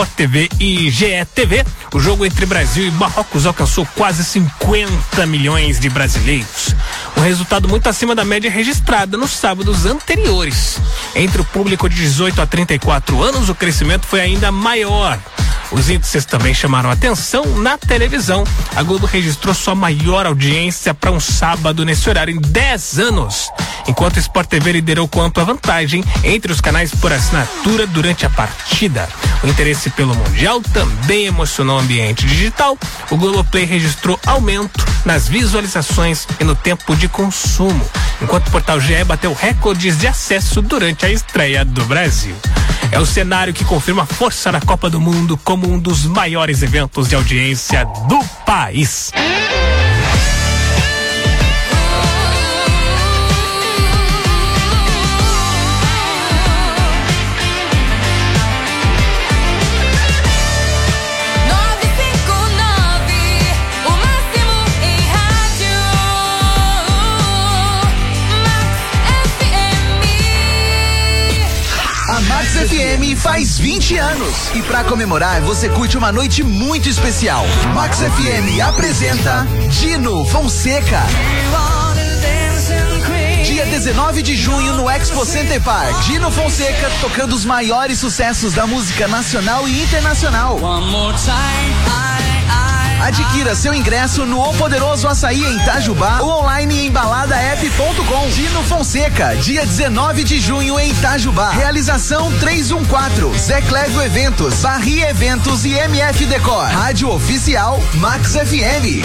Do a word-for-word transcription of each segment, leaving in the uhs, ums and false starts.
Sport T V e G E T V, o jogo entre Brasil e Marrocos alcançou quase cinquenta milhões de brasileiros. Um resultado muito acima da média registrada nos sábados anteriores. Entre o público de dezoito a trinta e quatro anos, o crescimento foi ainda maior. Os índices também chamaram atenção na televisão. A Globo registrou sua maior audiência para um sábado nesse horário em dez anos, enquanto o Sport T V liderou com ampla vantagem entre os canais por assinatura durante a partida. O interesse pelo Mundial também emocionou o ambiente digital. O Globoplay registrou aumento nas visualizações e no tempo de consumo, enquanto o Portal G E bateu recordes de acesso durante a estreia do Brasil. É o cenário que confirma a força da Copa do Mundo como um dos maiores eventos de audiência do país. F M faz vinte anos e pra comemorar você curte uma noite muito especial. Max F M apresenta Dino Fonseca. Dia dezenove de junho no Expo Center Park. Dino Fonseca tocando os maiores sucessos da música nacional e internacional. Adquira seu ingresso no O Poderoso Açaí em Itajubá ou online em balada app ponto com. Dino Fonseca, dia dezenove de junho em Itajubá. Realização trezentos e quatorze, Zé Clévio Eventos, Barri Eventos e M F Decor. Rádio Oficial Max F M.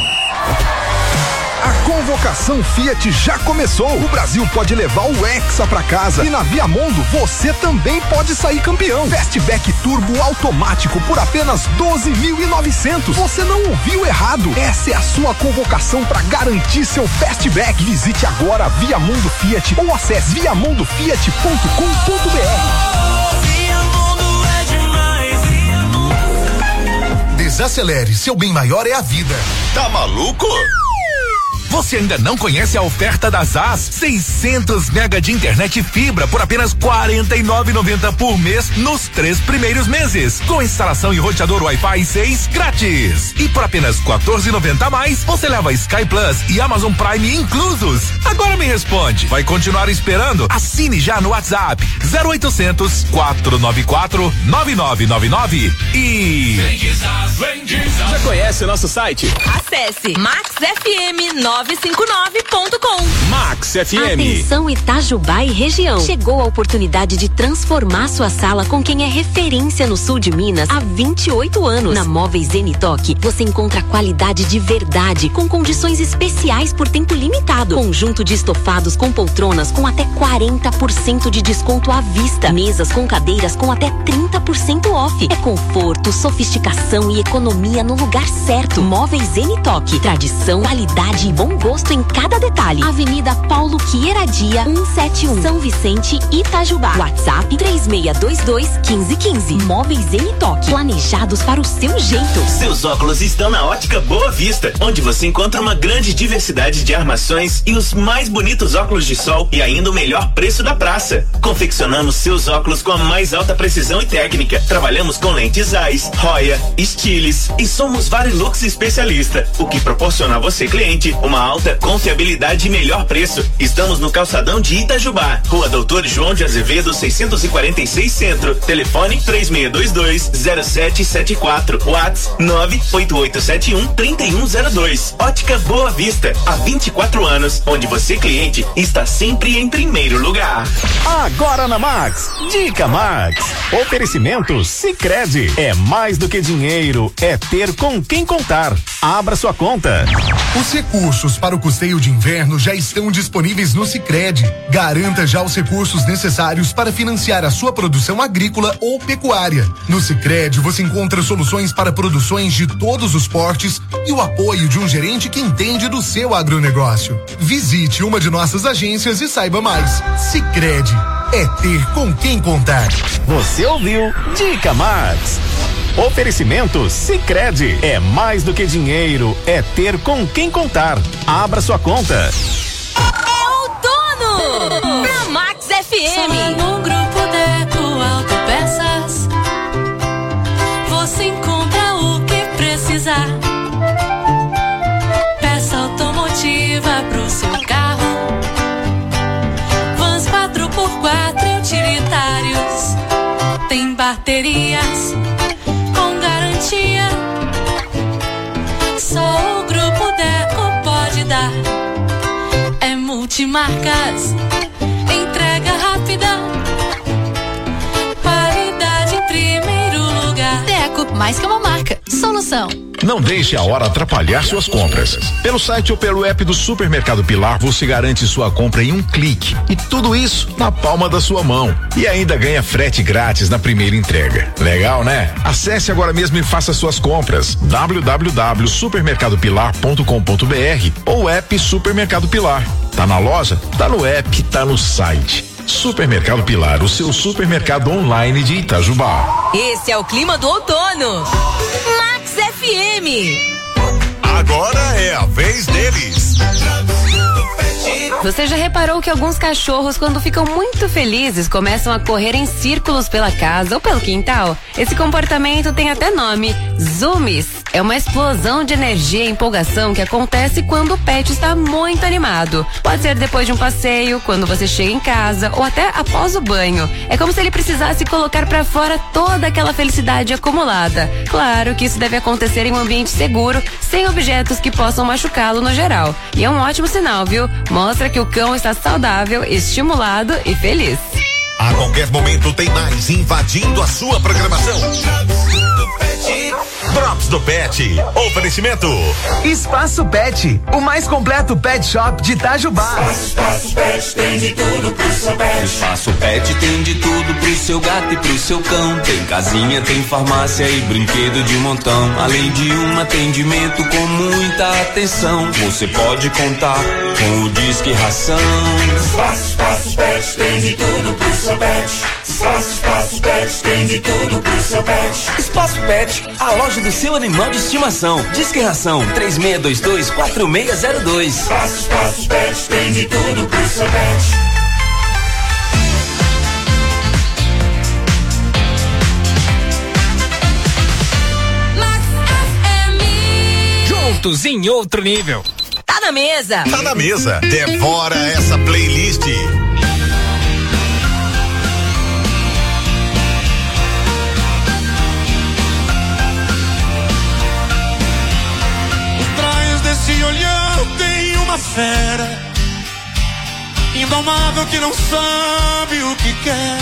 A convocação Fiat já começou. O Brasil pode levar o Hexa pra casa. E na Viamundo você também pode sair campeão. Fastback Turbo automático por apenas doze mil e novecentos. Você não ouviu errado. Essa é a sua convocação para garantir seu Fastback. Visite agora a Viamundo Fiat ou acesse viamundo fiat ponto com ponto b r. Desacelere, seu bem maior é a vida. Tá maluco? Você ainda não conhece a oferta da Zaz? seiscentos mega de internet fibra por apenas quarenta e nove reais e noventa centavos por mês nos três primeiros meses, com instalação e roteador Wi-Fi seis grátis. E por apenas quatorze reais e noventa centavos a mais, você leva Sky Plus e Amazon Prime inclusos. Agora me responde, vai continuar esperando? Assine já no WhatsApp zero oitocentos, quatrocentos e noventa e quatro, nove nove nove nove e Vem de Zaz, vem de Zaz. Já conhece o nosso site? Acesse max f m nove cinco nove ponto com. Max F M. Atenção Itajubá e região. Chegou a oportunidade de transformar sua sala com quem é referência no sul de Minas há vinte e oito anos. Na Móveis Zenitoque, você encontra qualidade de verdade com condições especiais por tempo limitado. Conjunto de estofados com poltronas com até quarenta por cento de desconto à vista. Mesas com cadeiras com até trinta por cento off. É conforto, sofisticação e economia no lugar certo. Móveis Zenitoque. Tradição, qualidade e bom gosto em cada detalhe. Avenida Paulo Quieradia, cento e setenta e um, São Vicente, Itajubá. WhatsApp três seis dois dois, um cinco um cinco. Móveis Zenitoque, planejados para o seu jeito. Seus óculos estão na Ótica Boa Vista, onde você encontra uma grande diversidade de armações e os mais bonitos óculos de sol e ainda o melhor preço da praça. Confeccionamos seus óculos com a mais alta precisão e técnica. Trabalhamos com lentes Zeiss, Roya, Stiles e somos Varilux especialista, o que proporciona a você, cliente, uma alta confiabilidade e melhor preço. Estamos no calçadão de Itajubá, Rua Doutor João de Azevedo, seiscentos e quarenta e seis Centro. Telefone três seis dois dois, zero sete sete quatro. WhatsApp nove oito oito sete um, três um zero dois. Ótica Boa Vista, há vinte e quatro anos, onde você, cliente, está sempre em primeiro lugar. Agora na Max, Dica Max. Oferecimento Sicredi. É mais do que dinheiro, é ter com quem contar. Abra sua conta. Os recursos para o custeio de inverno já estão disponíveis no Sicredi. Garanta já os recursos necessários para financiar a sua produção agrícola ou pecuária. No Sicredi você encontra soluções para produções de todos os portes e o apoio de um gerente que entende do seu agronegócio. Visite uma de nossas agências e saiba mais. Sicredi, é ter com quem contar. Você ouviu Dica Max. Oferecimento Sicredi. É mais do que dinheiro, é ter com quem contar. Abra sua conta. É outono! Na Max F M. Só no grupo Deco Autopeças. você encontra o que precisar. Peça automotiva pro seu carro. Vans quatro por quatro utilitários. Tem baterias com garantia. Só o Grupo Deco pode dar. É multimarcas, entrega rápida, qualidade em primeiro lugar. Deco, mais que uma marca, solução. Não deixe a hora atrapalhar suas compras. Pelo site ou pelo app do Supermercado Pilar, você garante sua compra em um clique. E tudo isso na palma da sua mão. E ainda ganha frete grátis na primeira entrega. Legal, né? Acesse agora mesmo e faça suas compras. w w w ponto supermercado pilar ponto com ponto b r ou app Supermercado Pilar. Tá na loja? Tá no app, tá no site. Supermercado Pilar, o seu supermercado online de Itajubá. Esse é o clima do outono. Max F M. Agora é a vez deles. Você já reparou que alguns cachorros, quando ficam muito felizes, começam a correr em círculos pela casa ou pelo quintal? Esse comportamento tem até nome: zoomies. É uma explosão de energia e empolgação que acontece quando o pet está muito animado. Pode ser depois de um passeio, quando você chega em casa ou até após o banho. É como se ele precisasse colocar pra fora toda aquela felicidade acumulada. Claro que isso deve acontecer em um ambiente seguro, sem objetos que possam machucá-lo no geral. E é um ótimo sinal, viu? Mostra que o cão está saudável, estimulado e feliz. A qualquer momento tem mais invadindo a sua programação. Drops do Pet. Oferecimento. Espaço Pet, o mais completo pet shop de Itajubá. Espaço Pet tem de tudo pro seu pet. Espaço Pet tem de tudo pro seu gato e pro seu cão. Tem casinha, tem farmácia e brinquedo de montão. Além de um atendimento com muita atenção. Você pode contar com o Disque Ração. Espaço, Espaço Pet tem de tudo pro seu pet. Espaço, Espaço Pet tem de tudo pro seu pet. Espaço Pet, a loja do seu animal de estimação. Disque Ração três seis dois dois, quatro seis zero dois. Espaço, Espaço Pet tem de tudo pro seu pet. Juntos em outro nível. Tá na mesa. Tá na mesa. Devora essa playlist. Esse olhar tem uma fera indomável que não sabe o que quer.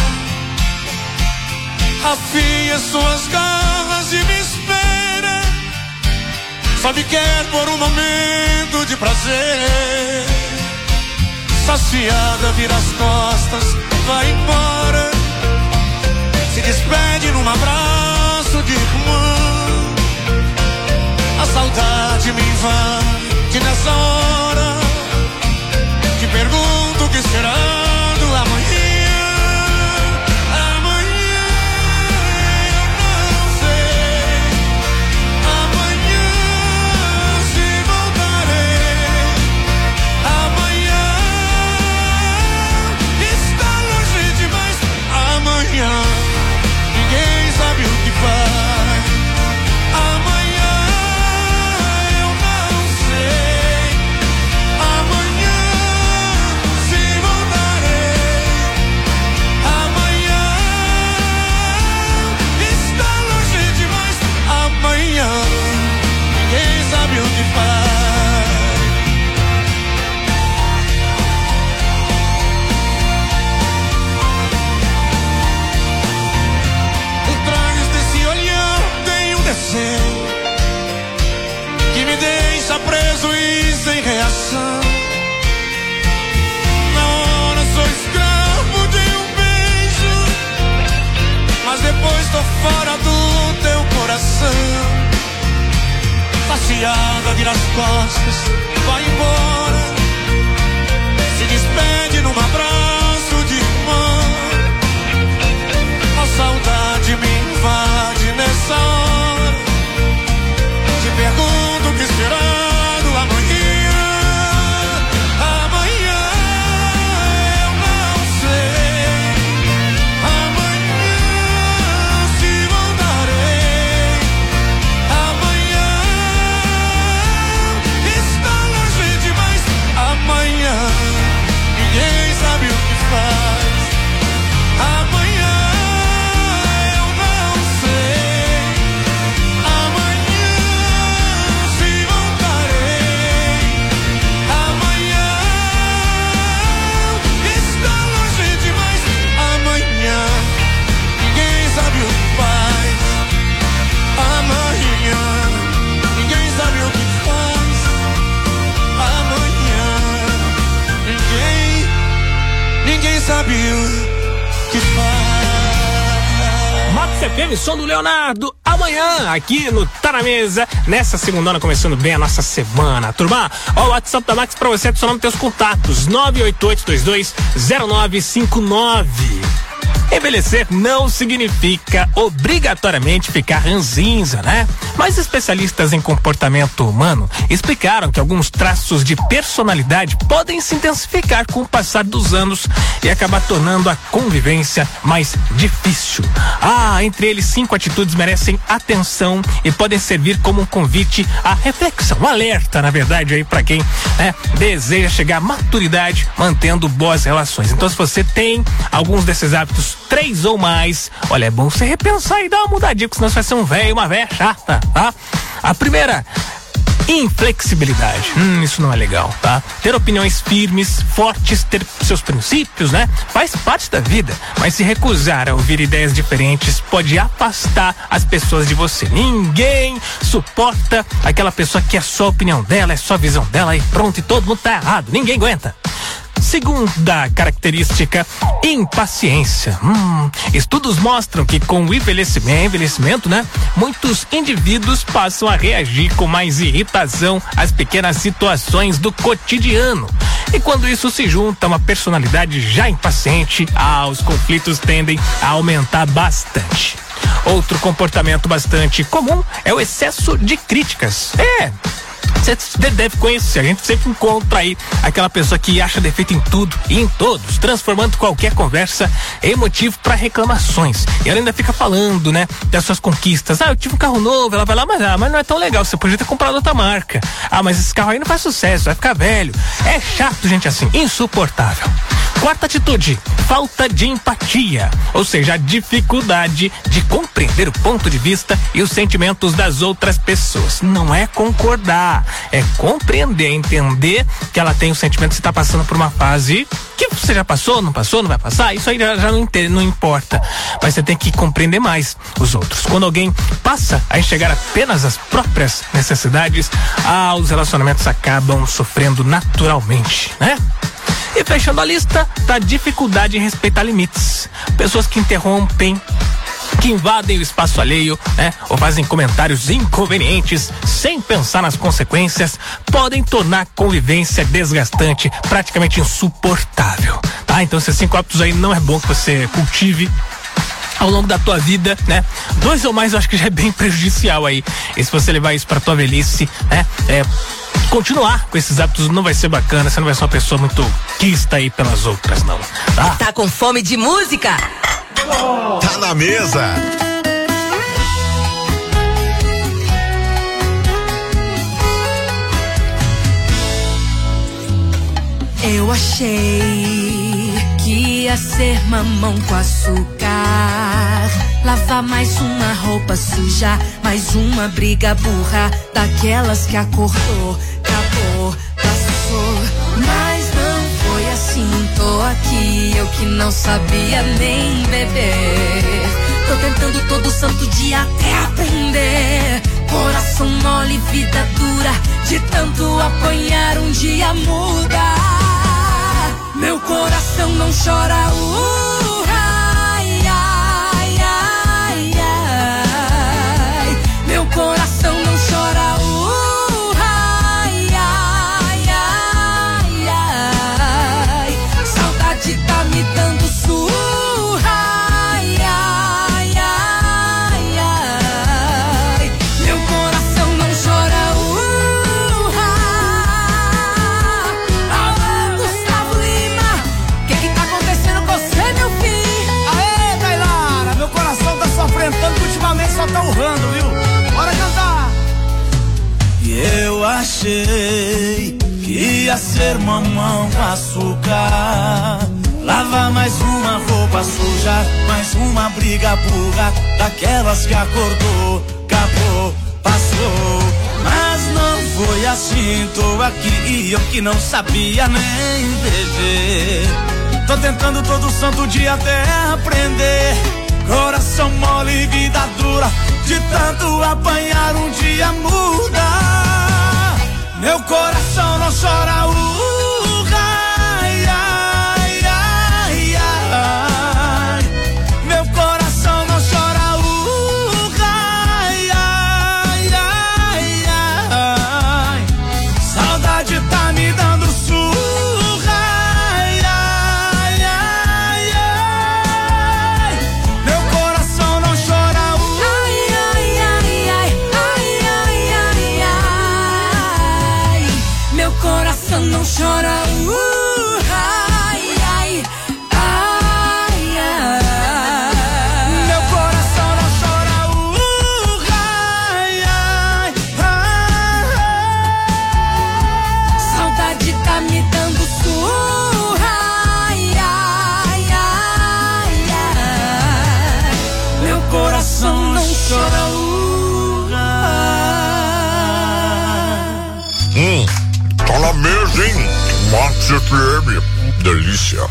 Afia suas garras e me espera. Só me quer por um momento de prazer. Saciada, vira as costas, vai embora. Se despede num abraço de irmã. A saudade me invade nessa hora. Te pergunto o que será do amanhã. Amanhã eu não sei. Amanhã se voltarei. Amanhã está longe demais. Amanhã ninguém sabe o que faz. Ninguém sabe o que faz. Por trás desse olhar tem um desenho que me deixa preso e sem reação. Na hora sou escravo de um beijo, mas depois tô fora do teu coração. Saciada, vira as costas, vai embora. Se despede num abraço de irmã. A saudade me invade nessa hora. Te pergunto o que será do amanhã. Amanhã eu não sei. Amanhã se voltarei. sabe o que faz. Max F M, som do Leonardo. Amanhã, aqui no Tá Na Mesa, nessa segundona, começando bem a nossa semana. Turma, ó, o WhatsApp da Max pra você adicionar teus contatos: nove oito oito dois dois zero nove cinco nove. Envelhecer não significa obrigatoriamente ficar ranzinza, né? Mas especialistas em comportamento humano explicaram que alguns traços de personalidade podem se intensificar com o passar dos anos e acabar tornando a convivência mais difícil. Ah, entre eles, cinco atitudes merecem atenção e podem servir como um convite à reflexão, um alerta, na verdade, aí pra quem, né, deseja chegar à maturidade mantendo boas relações. Então, se você tem alguns desses hábitos, três ou mais, olha, é bom você repensar e dar uma mudadinha, porque senão você vai ser um velho, uma velha chata, tá? A primeira, inflexibilidade. Hum, isso não é legal, tá? Ter opiniões firmes, fortes, ter seus princípios, né? Faz parte da vida, mas se recusar a ouvir ideias diferentes pode afastar as pessoas de você. Ninguém suporta aquela pessoa que é só a opinião dela, é só a visão dela e pronto, e todo mundo tá errado. Ninguém aguenta. Segunda característica, impaciência. Hum, estudos mostram que com o envelhecimento, envelhecimento, né? Muitos indivíduos passam a reagir com mais irritação às pequenas situações do cotidiano. E quando isso se junta a uma personalidade já impaciente, ah, os conflitos tendem a aumentar bastante. Outro comportamento bastante comum é o excesso de críticas. É... Você deve conhecer, a gente sempre encontra aí aquela pessoa que acha defeito em tudo e em todos, transformando qualquer conversa em motivo para reclamações. E ela ainda fica falando, né, das suas conquistas. Ah, eu tive um carro novo, ela vai lá, mas, ah, mas não é tão legal, você podia ter comprado outra marca. Ah, mas esse carro aí não faz sucesso, vai ficar velho. É chato, gente, assim, insuportável. Quarta atitude, falta de empatia, ou seja, a dificuldade de compreender o ponto de vista e os sentimentos das outras pessoas. Não é concordar, é compreender, entender que ela tem o sentimento que você está passando por uma fase que você já passou, não passou, não vai passar, isso aí já, já não, não importa, mas você tem que compreender mais os outros. Quando alguém passa a enxergar apenas as próprias necessidades, ah, os relacionamentos acabam sofrendo naturalmente, né? E fechando a lista, tá a dificuldade em respeitar limites. Pessoas que interrompem, que invadem o espaço alheio, né? Ou fazem comentários inconvenientes sem pensar nas consequências, podem tornar a convivência desgastante, praticamente insuportável, tá? Então esses cinco hábitos aí não é bom que você cultive ao longo da tua vida, né? Dois ou mais eu acho que já é bem prejudicial aí. E se você levar isso pra tua velhice, né? É... continuar com esses hábitos não vai ser bacana, você não vai ser uma pessoa muito quista aí pelas outras, não. Tá, tá com fome de música? Tá na mesa. Eu achei que ia ser mamão com açúcar, lavar mais uma roupa suja, mais uma briga burra, daquelas que acordou, acabou, passou. Mas não foi assim, tô aqui, eu que não sabia nem beber. Tô tentando todo santo dia até aprender. Coração mole, vida dura, de tanto apanhar um dia muda. Meu coração não chora, uh, ai, ai, ai, ai. Meu coração não chora, uh, ai, ai, ai, ai. Saudade tá me dando surra, ai, ai, ai, ai. Meu coração não chora, uh, ah, Gustavo Lima, que que tá acontecendo com você, meu filho? Aê, Tailara, meu coração tá sofrendo tanto que ultimamente só tá urrando, viu? Bora cantar! E eu achei que ia ser mamão com açúcar, lavar mais uma roupa suja, mais uma briga burra, daquelas que acordou, acabou, passou. Mas não foi assim, tô aqui e eu que não sabia nem beber. Tô tentando todo santo dia até aprender. Coração mole, vida dura, de tanto apanhar um dia muda. Meu coração não chora, uh, ai, ai, ai, chora, uh, ai, ai, ai, ai. Meu coração não chora, uh, ai, ai, ai. Saudade tá me dando surra, ai, ai, ai, ai. Meu coração não chora, uh. Hum, tá na mesa, hein? Max F M, delícia.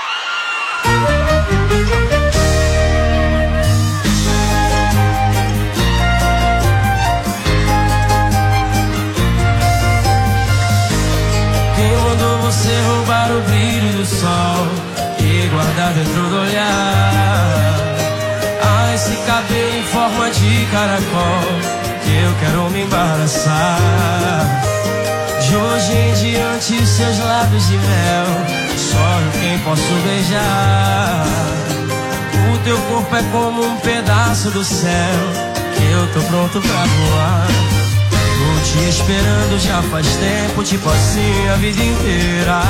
Quem mandou você roubar o brilho do sol e guardar dentro do olhar? Ah, esse cabelo em forma de caracol que eu quero me embaraçar. De hoje em diante seus lábios de mel só eu quem posso beijar. O teu corpo é como um pedaço do céu que eu tô pronto pra voar. Tô te esperando já faz tempo, tipo assim a vida inteira.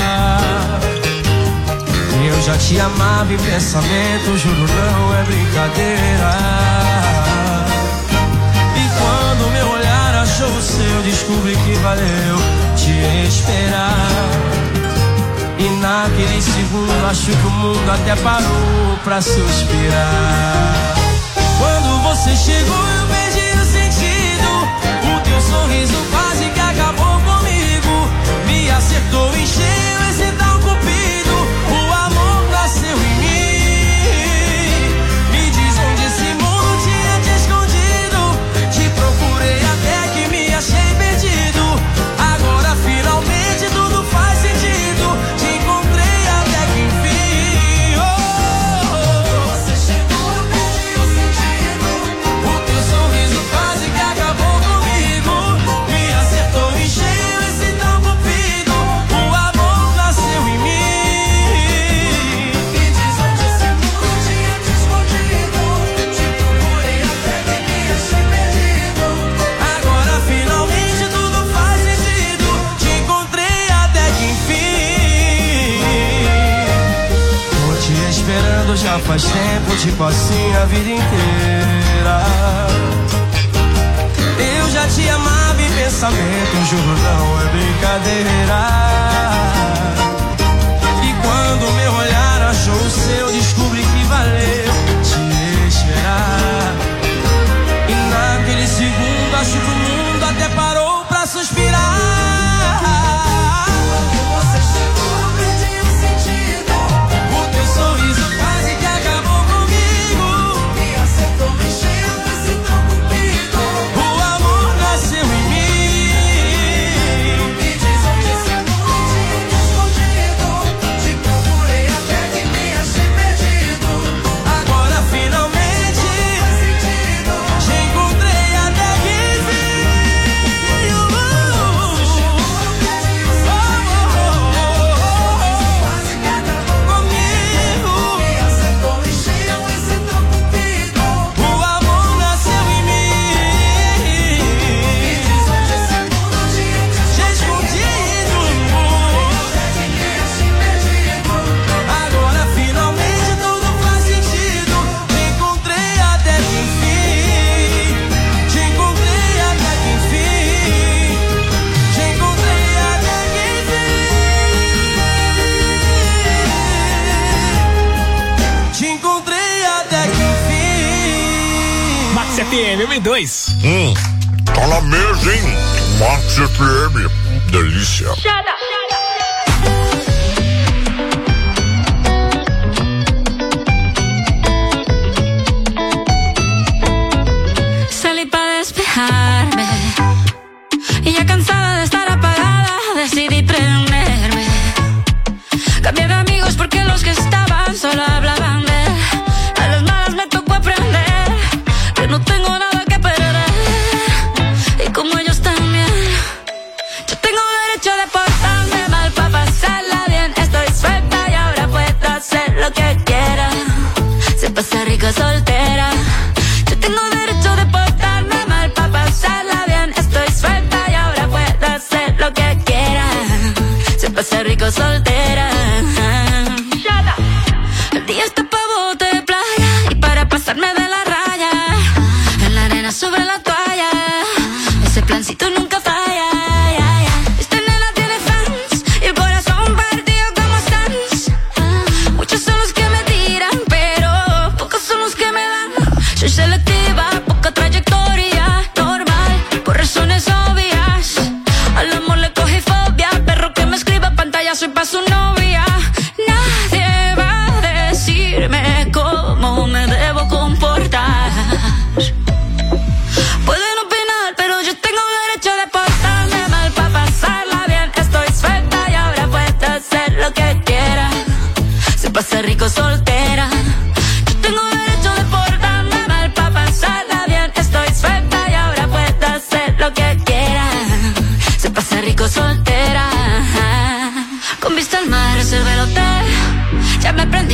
Eu já te amava em pensamento, juro não é brincadeira. E quando meu olhar achou o seu, descobri que valeu te esperar. E naquele segundo acho que o mundo até parou pra suspirar. Quando você chegou eu perdi o sentido. O teu sorriso quase que acabou comigo. Me acertou em cheio esse tal cupido. O amor nasceu em mim. Me diz onde esse mundo tinha te escondido. Te procurei até que me achei perdido. Agora finalmente tudo faz sentido. Te encontrei até que enfim. Oh, oh, oh. Você chegou, eu perdi o sentido. O teu sorriso quase que acabou comigo. Me acertou em cheio esse tal cupido. O amor nasceu em mim. Me diz onde esse mundo tinha te escondido. Te procurei até que me achei perdido. Agora finalmente tudo faz sentido. Te encontrei até que enfim. Tô te esperando já faz tempo, tipo assim a vida inteira. Eu já te amava em pensamento, juro não é brincadeira. E quando meu olhar achou o seu, descobri que valeu te esperar. E naquele segundo acho que o mundo até parou pra suspirar. Quando você chegou eu perdi o sentido. O teu sorriso quase que acabou comigo. Me acertou me cheio esse tão cupido. O amor nasceu em mim. Me diz onde esse mundo tinha te escondido. Te procurei até que me achei perdido. Agora finalmente faz sentido. Te encontrei até que enfim. Você chegou, eu perdi o sentido. Quase que acabou comigo. Me acertou em cheio esse tão cupido. O amor nasceu em mim. Me diz onde esse mundo tinha te escondido. Até que me achei perdido. Agora finalmente tudo faz sentido. Te encontrei até que enfim. Te encontrei até que enfim. Te encontrei até que enfim. Te encontrei até que enfim. Max F M M dois. Hum, tá na mesa, hein? Max F M, delícia. Salí para despejarme y ya cansada de estar apagada decidí prenderme. Cambié de amigos porque los que estaban solo hablaban de él. A las malas me tocó aprender que no tengo nada que perder. Y como ellos también, yo tengo derecho de portarme mal para pasarla bien. Estoy suelta y ahora puedo hacer lo que quiera. Se pasa rica soltera. Yo tengo derecho de portarme mal para pasarla bien. Estoy suelta y ahora puedo hacer lo que quiera.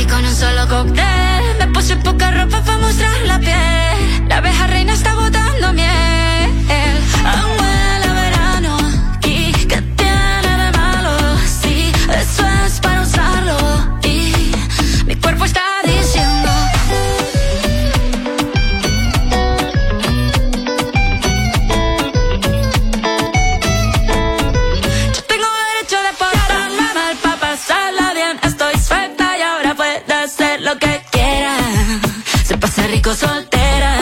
Y con un solo cóctel me puse poca ropa para mostrar la piel. La abeja reina está botando miel. Aún huele a verano. ¿Y qué tiene de malo? Sí, eso es para usarlo. Y mi cuerpo está diciendo. Yo tengo derecho de portarme mal para pasarla bien. Estoy suelta y ahora puedo hacer lo que quiera. Se pasa rico soltera.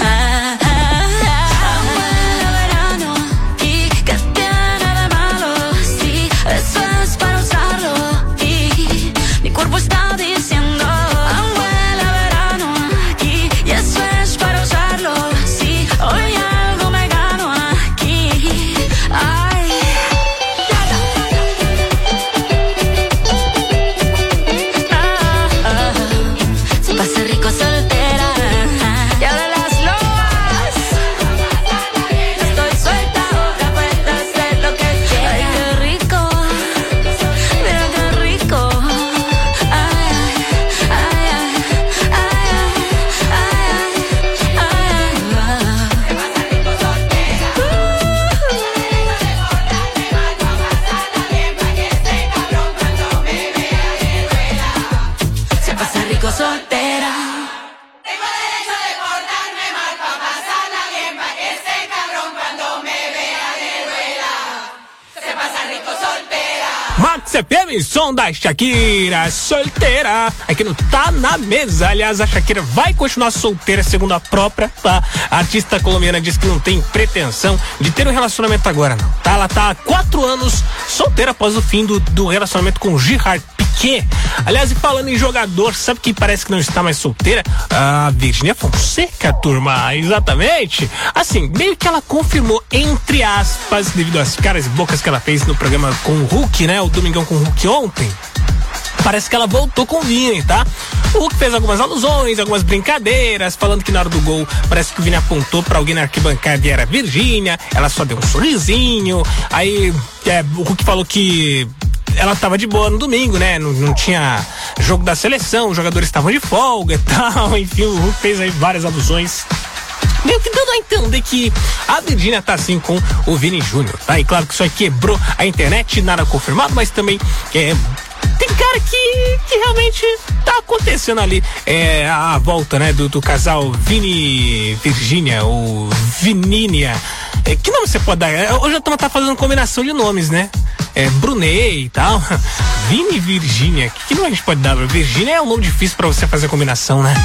F M, som da Shakira, solteira, aqui no Tá Na Mesa. Aliás, a Shakira vai continuar solteira, segundo a própria tá? A artista colombiana diz que não tem pretensão de ter um relacionamento agora, não, tá? Ela tá há quatro anos solteira após o fim do, do relacionamento com Gerard Piqué. Aliás, e falando em jogador, sabe quem parece que não está mais solteira? A Virgínia Fonseca, turma, exatamente. Assim, meio que ela confirmou, entre aspas, devido às caras e bocas que ela fez no programa com o Hulk, né? O Domingão com o Hulk ontem. Parece que ela voltou com o Vini, tá? O Hulk fez algumas alusões, algumas brincadeiras, falando que na hora do gol parece que o Vini apontou pra alguém na arquibancada e era a Virgínia. Ela só deu um sorrisinho. Aí é, o Hulk falou que ela tava de boa no domingo, né? Não, não tinha jogo da seleção, os jogadores estavam de folga e tal. Enfim, o Hulk fez aí várias alusões, meio que dando a entender que a Virgínia tá assim com o Vini Júnior, tá? E claro que isso aí quebrou a internet, nada confirmado, mas também é, tem cara que, que realmente tá acontecendo ali é, a volta, né, do, do casal Vini Virgínia ou Vinínia. É, que nome você pode dar? Hoje a turma tá fazendo combinação de nomes, né? É, Brunei e tal. Vini Virgínia. Que, que nome a gente pode dar? Virgínia é um nome difícil pra você fazer combinação, né?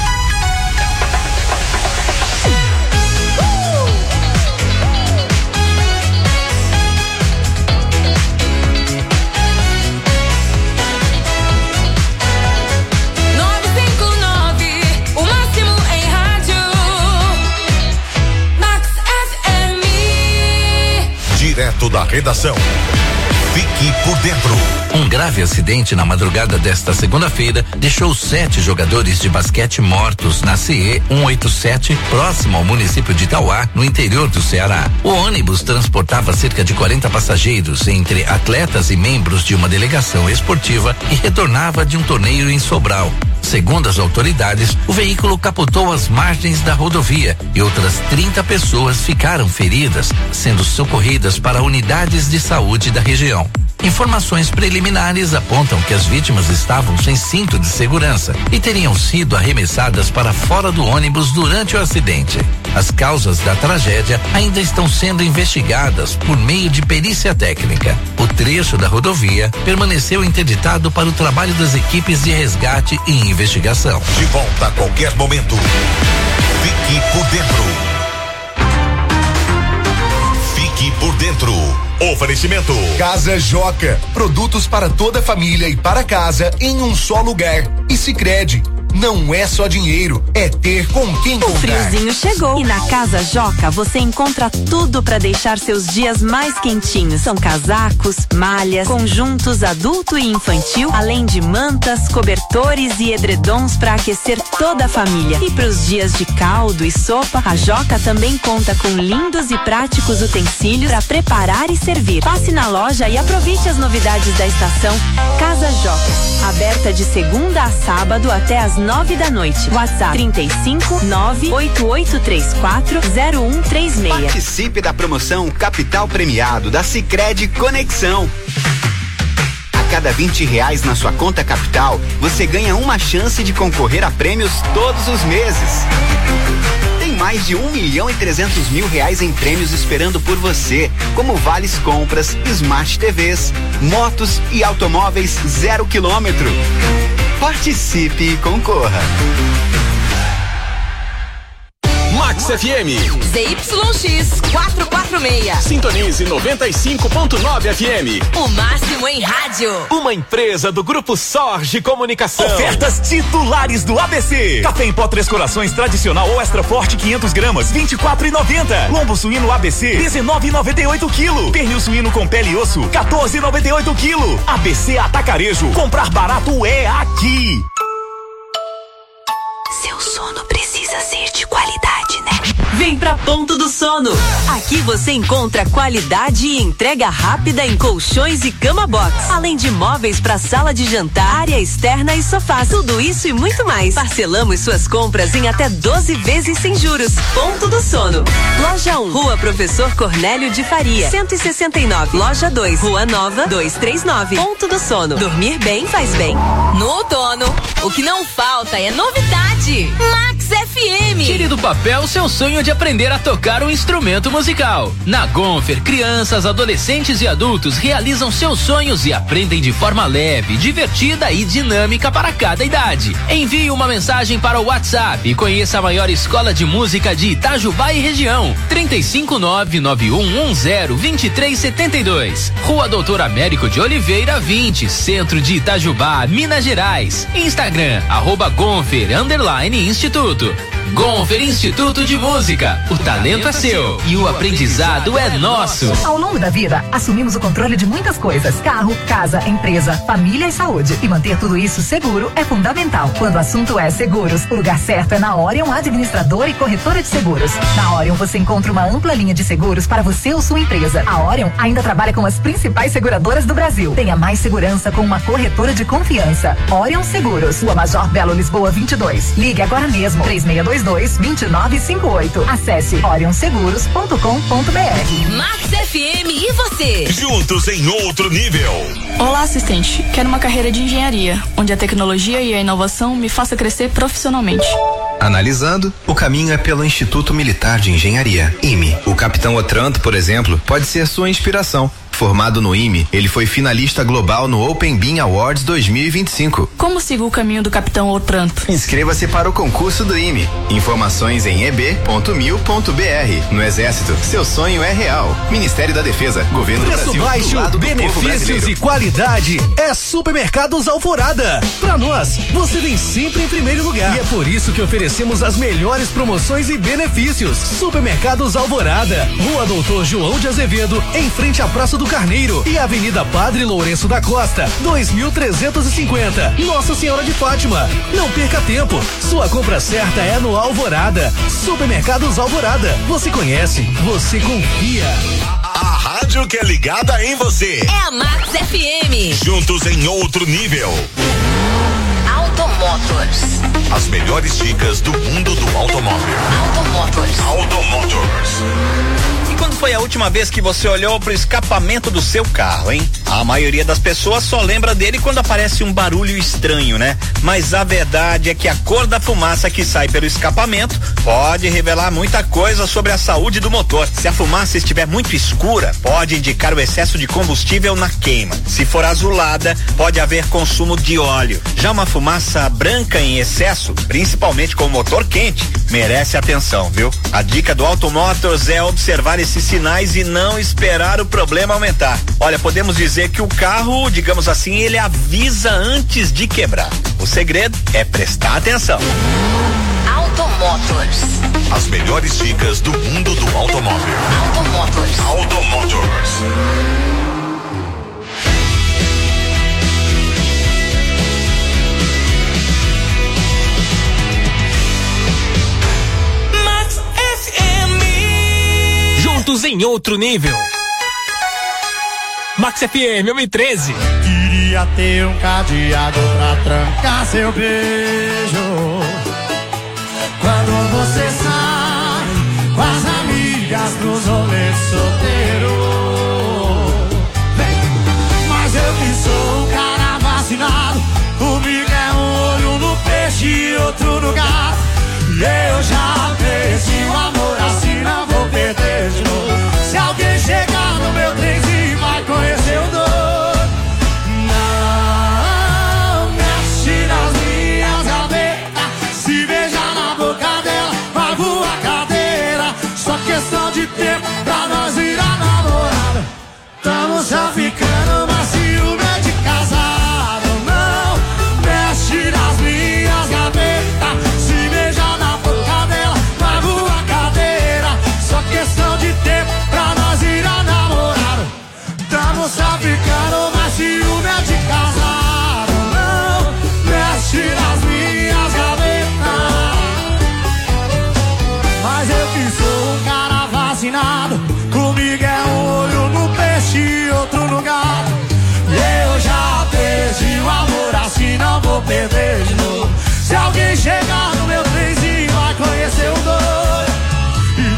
Direto da redação. Fique por dentro. Um grave acidente na madrugada desta segunda-feira deixou sete jogadores de basquete mortos na C E cento e oitenta e sete, próximo ao município de Itauá, no interior do Ceará. O ônibus transportava cerca de quarenta passageiros, entre atletas e membros de uma delegação esportiva, e retornava de um torneio em Sobral. Segundo as autoridades, o veículo capotou às margens da rodovia e outras trinta pessoas ficaram feridas, sendo socorridas para unidades de saúde da região. Informações preliminares apontam que as vítimas estavam sem cinto de segurança e teriam sido arremessadas para fora do ônibus durante o acidente. As causas da tragédia ainda estão sendo investigadas por meio de perícia técnica. O trecho da rodovia permaneceu interditado para o trabalho das equipes de resgate e investigação. De volta a qualquer momento. Fique por dentro. Fique por dentro. Oferecimento Casa Joca, produtos para toda a família e para casa em um só lugar. E Sicredi, não é só dinheiro, é ter com quem O contar. friozinho chegou e na Casa Joca você encontra tudo para deixar seus dias mais quentinhos. São casacos, malhas, conjuntos adulto e infantil, além de mantas, cobertores e edredons para aquecer toda a família. E para os dias de caldo e sopa, a Joca também conta com lindos e práticos utensílios para preparar e servir. Passe na loja e aproveite as novidades da estação. Casa Joca, aberta de segunda a sábado até às nove da noite. WhatsApp trinta e cinco, nove oito oito três quatro, zero um três seis. Participe da promoção Capital Premiado da Sicredi Conexão. A cada vinte reais na sua conta Capital, você ganha uma chance de concorrer a prêmios todos os meses. Tem mais de um milhão e trezentos mil reais em prêmios esperando por você, como vales compras, Smart T Vs, motos e automóveis zero quilômetro. Participe e concorra. Max F M. Z Y X quatrocentos e quarenta e seis. Sintonize noventa e cinco ponto nove F M. O máximo em rádio. Uma empresa do Grupo Sorge Comunicação. Ofertas titulares do A B C. Café em pó Três Corações tradicional ou extra forte quinhentos gramas, vinte e quatro e noventa. Lombo suíno A B C, dezenove e noventa e oito quilo. Pernil suíno com pele e osso, quatorze e noventa e oito quilo. A B C Atacarejo. Comprar barato é aqui. Seu sono precisa ser de qualidade, né? Vem pra Ponto do Sono. Aqui você encontra qualidade e entrega rápida em colchões e cama box, além de móveis para sala de jantar, área externa e sofás. Tudo isso e muito mais. Parcelamos suas compras em até doze vezes sem juros. Ponto do Sono. Loja um, Rua Professor Cornélio de Faria, cento e sessenta e nove. Loja dois, Rua Nova, duzentos e trinta e nove. Ponto do Sono. Dormir bem faz bem. No outono, o que não falta é novidade. Max F M. Tire do papel seu sonho de aprender a tocar um instrumento musical. Na Gonfer, crianças, adolescentes e adultos realizam seus sonhos e aprendem de forma leve, divertida e dinâmica para cada idade. Envie uma mensagem para o WhatsApp e conheça a maior escola de música de Itajubá e região. trinta e cinco, nove nove um um zero, vinte e três setenta e dois. Rua Doutor Américo de Oliveira, vinte, Centro de Itajubá, Minas Gerais. Instagram, arroba Gonfer, underline Instituto. Gonfer Instituto de Música. O talento é seu e o aprendizado é nosso. Ao longo da vida, assumimos o controle de muitas coisas: carro, casa, empresa, família e saúde. E manter tudo isso seguro é fundamental. Quando o assunto é seguros, o lugar certo é na Orion Administradora e Corretora de Seguros. Na Orion você encontra uma ampla linha de seguros para você ou sua empresa. A Orion ainda trabalha com as principais seguradoras do Brasil. Tenha mais segurança com uma corretora de confiança. Orion Seguros, Rua Major Belo Lisboa vinte e dois. Ligue agora mesmo, três seis dois dois, dois nove cinco oito. Acesse orion seguros ponto com ponto b r. Max F M e você. Juntos em outro nível. Olá, assistente. Quero uma carreira de engenharia, onde a tecnologia e a inovação me faça crescer profissionalmente. Analisando, o caminho é pelo Instituto Militar de Engenharia, I M E. O capitão Otranto, por exemplo, pode ser sua inspiração. Formado no I M E, ele foi finalista global no Open Beam Awards dois mil e vinte e cinco. Como sigo o caminho do capitão Otranto? Inscreva-se para o concurso do I M E. Informações em e b ponto mil ponto b r. No Exército, seu sonho é real. Ministério da Defesa, Governo do Preço Brasil. baixo, do lado do povo benefícios brasileiro. e qualidade é Supermercados Alvorada. Pra nós, você vem sempre em primeiro lugar. E é por isso que oferecemos as melhores promoções e benefícios. Supermercados Alvorada, Rua Doutor João de Azevedo, em frente à Praça do Carneiro, e Avenida Padre Lourenço da Costa, dois mil trezentos e cinquenta. Nossa Senhora de Fátima. Não perca tempo. Sua compra certa é no Alvorada. Supermercados Alvorada. Você conhece, você confia. A rádio que é ligada em você. É a Max F M. Juntos em outro nível. Automotors. As melhores dicas do mundo do automóvel. Automotors. Automotors. E quando foi a última vez que você olhou pro escapamento do seu carro, hein? A maioria das pessoas só lembra dele quando aparece um barulho estranho, né? Mas a verdade é que a cor da fumaça que sai pelo escapamento pode revelar muita coisa sobre a saúde do motor. Se a fumaça estiver muito escura, pode indicar o excesso de combustível na queima. Se for azulada, pode haver consumo de óleo. Já uma fumaça branca em excesso, principalmente com o motor quente, merece atenção, viu? A dica do Automotors é observar esses sinais sinais e não esperar o problema aumentar. Olha, podemos dizer que o carro, digamos assim, ele avisa antes de quebrar. O segredo é prestar atenção. Automotors. As melhores dicas do mundo do automóvel. Automotors. Automotors. Max F M. Juntos em outro nível. Max F M, homem treze. Queria ter um cadeado pra trancar seu beijo. Quando você sai com as amigas pros rolês solteiro. Mas eu que sou um cara vacinado, comigo é um olho no peixe e outro no gato. E eu já perdi o amor, assim não vou perder de novo. Se alguém chegar no meu trenzinho vai conhecer o dono. Não mexe nas minhas gavetas, se beijar na boca dela vai voar cadeira. Só questão de tempo pra nós virar namorada. Tamo só ficando, mas ciúme é de casado. Não mexe nas minhas gavetas, se beijar na boca dela vai voar cadeira. Só questão de tempo pra nós virar namorado. Tamo só ficando, mas ciúme é de casado. Não mexe nas minhas gavetas. Mas eu que sou um cara vacinado, comigo é um olho no peixe e outro no gato. Eu já perdi o amor, assim não vou perder de novo. Se alguém chegar no meu trenzinho vai conhecer o doido. E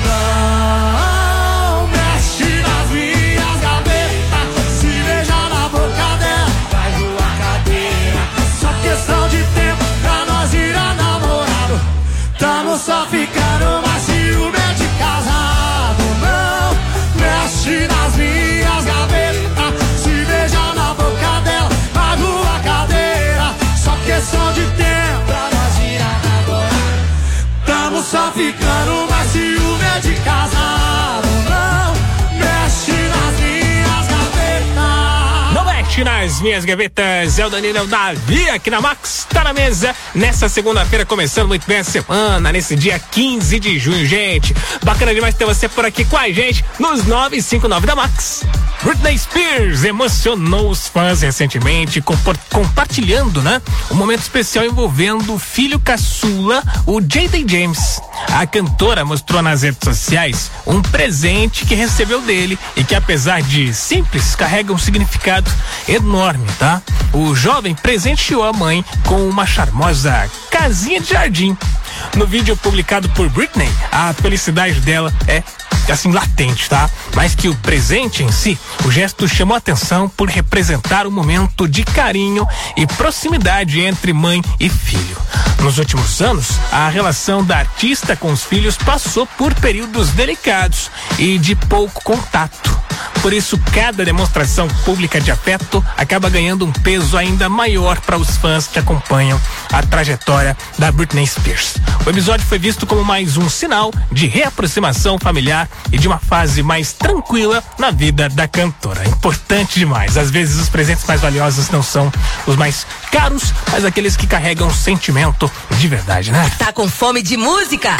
não mexe nas minhas gavetas, se beijar na boca dela vai voar cadeira. Só questão de tempo pra nós virar namorado. Tamo só ficando, mas ciúme é de casado. Não mexe nas minhas gavetas, se beijar na boca dela vai voar cadeira. Só questão de tempo pra nós virar namorado. Tamo só ficando, mas ciúme é de casado. Não mexe nas minhas gavetas. Não mexe nas minhas gavetas. É o Danilo, é o Davi aqui na Max, tá na mesa. Nessa segunda-feira, começando muito bem a semana, nesse dia quinze de junho, gente. Bacana demais ter você por aqui com a gente nos nove e cinco nove da Max. Britney Spears emocionou os fãs recentemente, compor- compartilhando, né? Um momento especial envolvendo o filho caçula, o J D James. A cantora mostrou nas redes sociais um presente que recebeu dele e que, apesar de simples, carrega um significado enorme, tá? O jovem presenteou a mãe com uma charmosa casinha de jardim. No vídeo publicado por Britney, a felicidade dela é assim latente, tá? Mais que o presente em si, o gesto chamou atenção por representar um momento de carinho e proximidade entre mãe e filho. Nos últimos anos, a relação da artista com os filhos passou por períodos delicados e de pouco contato. Por isso, cada demonstração pública de afeto acaba ganhando um peso ainda maior para os fãs que acompanham a trajetória da Britney Spears. O episódio foi visto como mais um sinal de reaproximação familiar e de uma fase mais tranquila na vida da cantora. Importante demais. Às vezes os presentes mais valiosos não são os mais caros, mas aqueles que carregam sentimento de verdade, né? Tá com fome de música?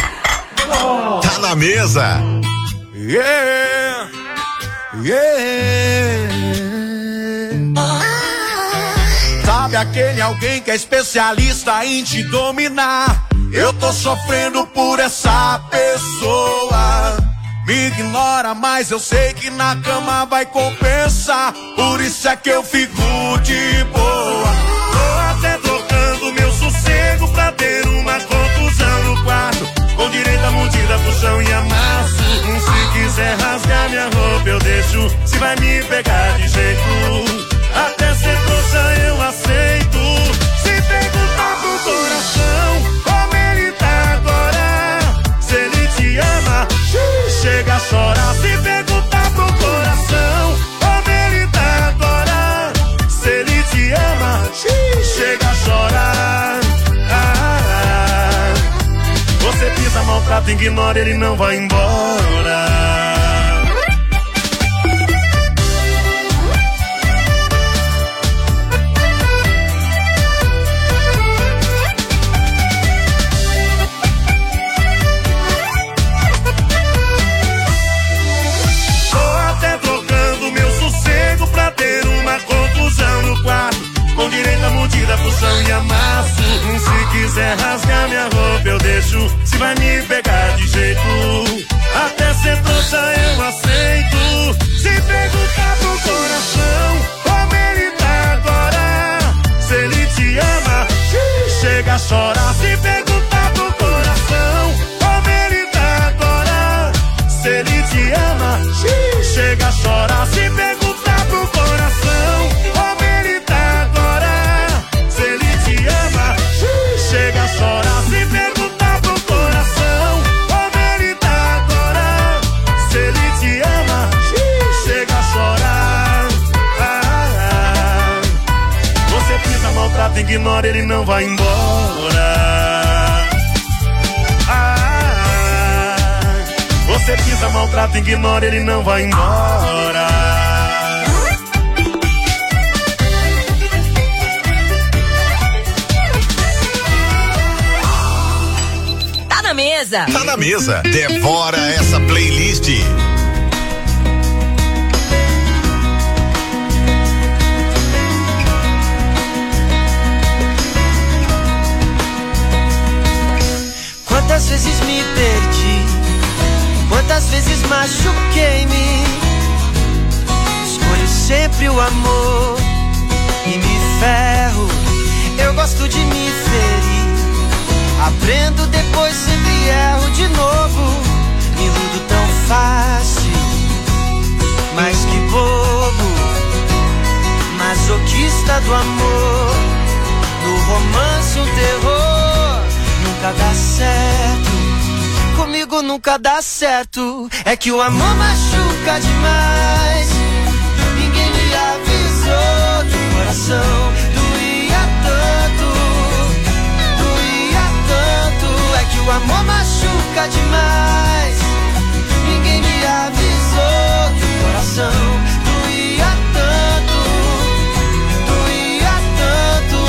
Tá na mesa. Yeah, yeah. Sabe aquele alguém que é especialista em te dominar? Eu tô sofrendo por essa pessoa. Me ignora, mas eu sei que na cama vai compensar. Por isso é que eu fico de boa. Tô até trocando meu sossego pra ter uma confusão no quarto, com direito a mordida pro chão e amasso. Se quiser rasgar minha roupa eu deixo, se vai me pegar de jeito, até ser trouxa eu aceito. Se perguntar pro coração como ele tá agora, se ele te ama, chega a chorar. Se perguntar pro coração como ele tá agora, se ele te ama, chega a chorar. Ah, você pisa maltrato, ignora, ele não vai embora. essa eu aceito. Se perguntar pro coração como ele tá agora, se ele te ama, chega a chorar. Se perguntar pro coração como ele tá agora, se ele te ama, chega a chorar. Se perguntar pro coração como ele tá agora, se ele te ama, chega a chorar. Se perguntar pro coração como ele tá agora, se ele te ama, chega a chorar. Ah, ah. Você pisa, maltrata, ignora, ele não vai embora. Ah, você pisa, maltrata, ignora, ele não vai embora. Tá na mesa. Tá na mesa. Devora essa playlist. Quantas vezes me perdi, quantas vezes machuquei-me. Escolho sempre o amor e me ferro. Eu gosto de me ferir, aprendo, depois sempre erro de novo. Me iludo tão fácil, mas que bobo. Masoquista do amor, no romance um terror. Nunca dá certo, comigo nunca dá certo. É que o amor machuca demais. Ninguém me avisou que o coração doía tanto, doía tanto. É que o amor machuca demais. Ninguém me avisou que o coração doía tanto, doía tanto.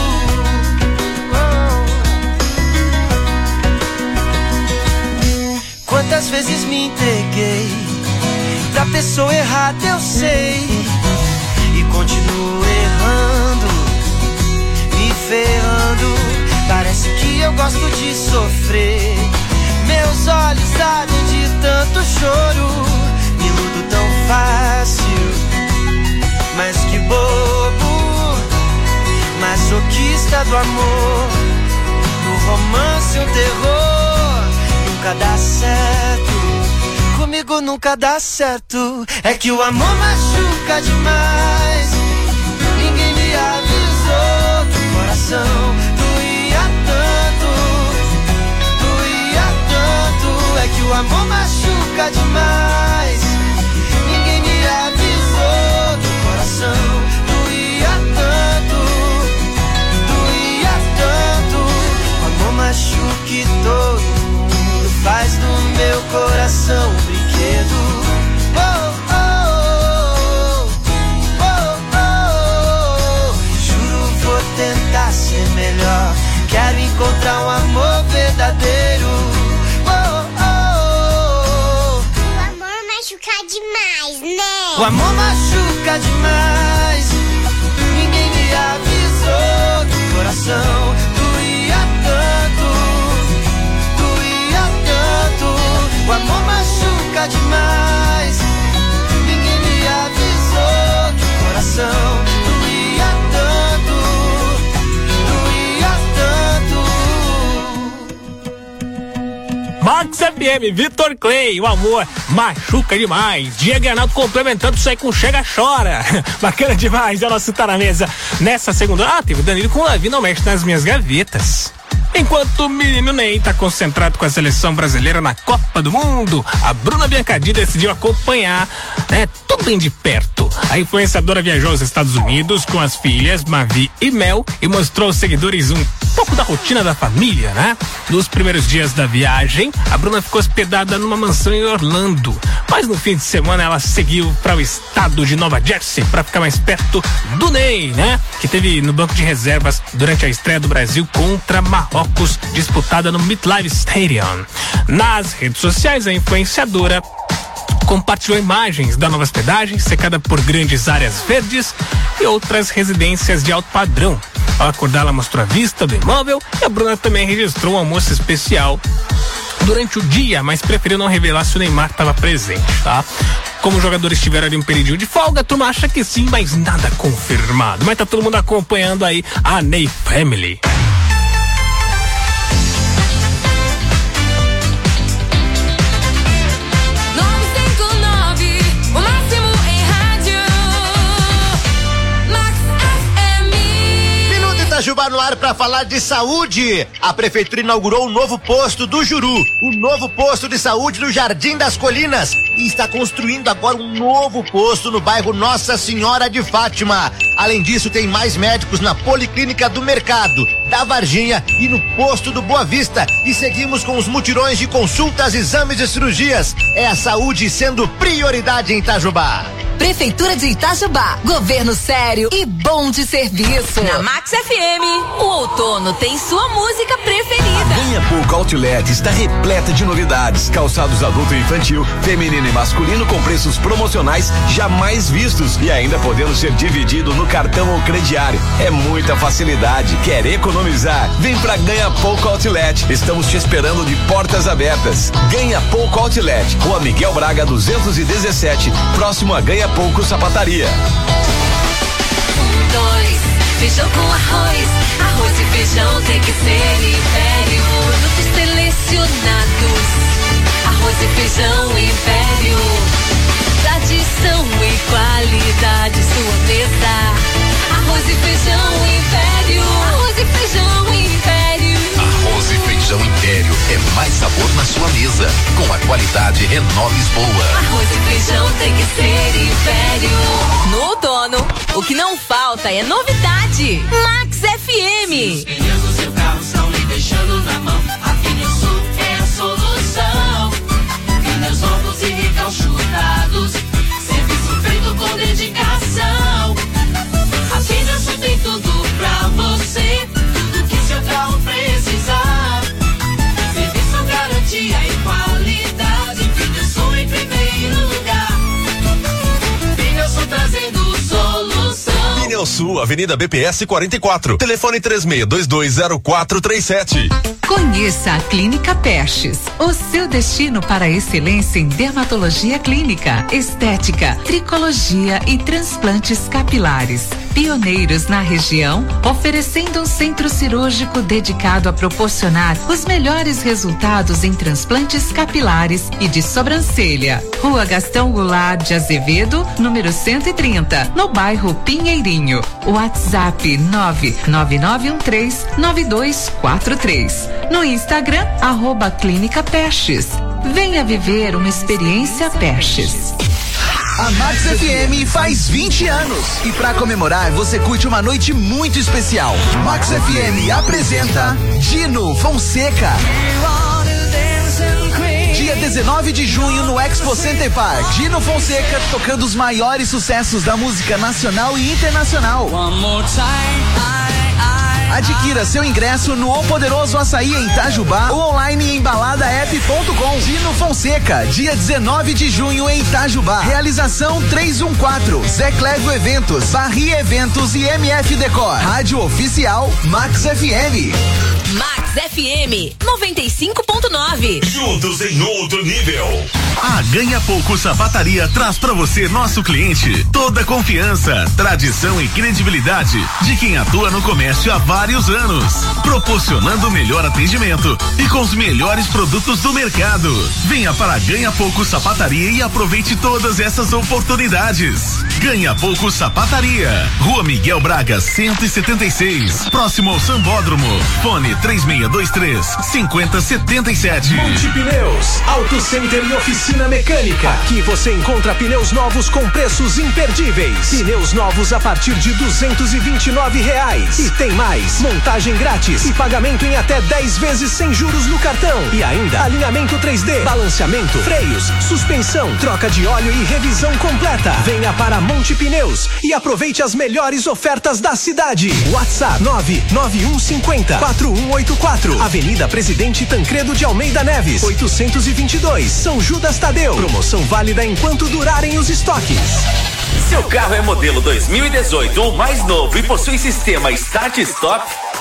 Quantas vezes me entreguei pra pessoa errada, eu sei, e continuo errando, me ferrando. Parece que eu gosto de sofrer. Meus olhos ardem de tanto choro. Me iludo tão fácil, mas que bobo. Masoquista do amor, no romance um terror. Nunca dá certo, comigo nunca dá certo. É que o amor machuca demais. Ninguém me avisou que o coração doía tanto, doía tanto. É que o amor machuca demais. Ninguém me avisou que o coração doía tanto, doía tanto. O amor machuca e todo mundo faz no meu coração um brinquedo. Oh, oh, oh, oh, oh. Juro, vou tentar ser melhor. Quero encontrar um amor verdadeiro. Oh, oh, oh. O amor machuca demais, né? O amor machuca demais. Ninguém me avisou que o coração doía tanto, doía tanto. O amor machuca demais. Ninguém me avisou que o coração doía tanto, doía tanto. Max F M, Vitor Clay, o amor machuca demais. Diego e Arnaldo complementando isso aí com Chega Chora. Bacana demais, ela se tá na mesa nessa segunda. Ah, teve o Danilo com o Lavi, não mexe nas minhas gavetas. Enquanto o menino Ney tá concentrado com a seleção brasileira na Copa do Mundo, a Bruna Biancardi decidiu acompanhar, né, tudo bem de perto. A influenciadora viajou aos Estados Unidos com as filhas Mavi e Mel e mostrou aos seguidores um pouco da rotina da família, né? Nos primeiros dias da viagem, a Bruna ficou hospedada numa mansão em Orlando, mas no fim de semana ela seguiu para o estado de Nova Jersey para ficar mais perto do Ney, né? Que teve no banco de reservas durante a estreia do Brasil contra Marrocos, disputada no MetLife Stadium. Nas redes sociais, a influenciadora compartilhou imagens da nova hospedagem, cercada por grandes áreas verdes e outras residências de alto padrão. Ao acordar, ela mostrou a vista do imóvel e a Bruna também registrou um almoço especial durante o dia, mas preferiu não revelar se o Neymar estava presente, tá? Como os jogadores tiveram ali um período de folga, a turma acha que sim, mas nada confirmado. Mas tá todo mundo acompanhando aí a Ney Family. Itajubá no ar para falar de saúde. A prefeitura inaugurou um novo posto do Juru, o novo posto de saúde no Jardim das Colinas, e está construindo agora um novo posto no bairro Nossa Senhora de Fátima. Além disso, tem mais médicos na Policlínica do Mercado, da Varginha e no posto do Boa Vista. E seguimos com os mutirões de consultas, exames e cirurgias. É a saúde sendo prioridade em Itajubá. Prefeitura de Itajubá, governo sério e bom de serviço. Na Max F M, o outono tem sua música preferida. A Ganha Pouco Outlet está repleta de novidades, calçados adulto e infantil, feminino e masculino com preços promocionais jamais vistos e ainda podendo ser dividido no cartão ou crediário. É muita facilidade. Quer economizar? Vem pra Ganha Pouco Outlet. Estamos te esperando de portas abertas. Ganha Pouco Outlet, Rua Miguel Braga duzentos e dezessete, próximo a Ganha Pouco Sapataria. Um, dois, feijão com arroz. Arroz e feijão tem que ser Império. Produtos selecionados. Arroz e feijão Império. Tradição e qualidade, sua mesa. Arroz e feijão Império. Arroz e feijão Império. Arroz e feijão Império é mais sabor na sua mesa. Com a qualidade Renova Lisboa. Arroz e feijão tem que ser Império. No outono, o que não falta é novidade. Max F M. Os pneus do seu carro estão me deixando na mão. A Pneusul é a solução. Pneus novos e recalchutados. Serviço feito com dedicação. A Pneusul tem tudo pra você. Tudo que seu carro precisar. Serviço, garantia e qualidade. Pneusul em primeiro lugar. Pneusul trazendo solução. Pneusul, Avenida B P S quarenta e quatro. Telefone três seis dois dois zero quatro três sete. Conheça a Clínica Pestes, o seu destino para a excelência em dermatologia clínica, estética, tricologia e transplantes capilares. Pioneiros na região, oferecendo um centro cirúrgico dedicado a proporcionar os melhores resultados em transplantes capilares e de sobrancelha. Rua Gastão Goulart de Azevedo, número cento e trinta, no bairro Pinheirinho. WhatsApp nove nove nove um três nove dois quatro três. No Instagram, arroba Clínica Pestes. Venha viver uma experiência Pestes. A Max F M faz vinte anos e para comemorar você curte uma noite muito especial. Max F M apresenta Dino Fonseca. Dia dezenove de junho no Expo Center Park. Dino Fonseca tocando os maiores sucessos da música nacional e internacional. One more time. Adquira seu ingresso no O Poderoso Açaí em Itajubá ou online em balada app ponto com. Dino Fonseca, dia dezenove de junho em Itajubá. Realização três um quatro, Zé Clévio Eventos, Barri Eventos e M F Decor. Rádio Oficial Max F M. Max F M noventa e cinco ponto nove. Juntos em outro nível. A Ganha Pouco Sapataria traz pra você, nosso cliente, toda a confiança, tradição e credibilidade de quem atua no comércio há vários anos, proporcionando o melhor atendimento e com os melhores produtos do mercado. Venha para a Ganha Pouco Sapataria e aproveite todas essas oportunidades. Ganha Pouco Sapataria, Rua Miguel Braga cento e setenta e seis, próximo ao Sambódromo. Fone três seis dois três cinco zero sete sete. Monte Pneus, Auto Center e Oficina Mecânica. Aqui você encontra pneus novos com preços imperdíveis. Pneus novos a partir de duzentos e vinte e nove reais. E tem mais, montagem grátis e pagamento em até dez vezes sem juros no cartão. E ainda alinhamento três D, balanceamento, freios, suspensão, troca de óleo e revisão completa. Venha para Monte Pneus e aproveite as melhores ofertas da cidade. WhatsApp nove nove um cinco zero quatro um oito quatro. Avenida Presidente Tancredo de Almeida Neves, oitocentos e vinte e dois, São Judas Tadeu. Promoção válida enquanto durarem os estoques. Seu carro é modelo dois mil e dezoito ou mais novo e possui sistema Start Stop?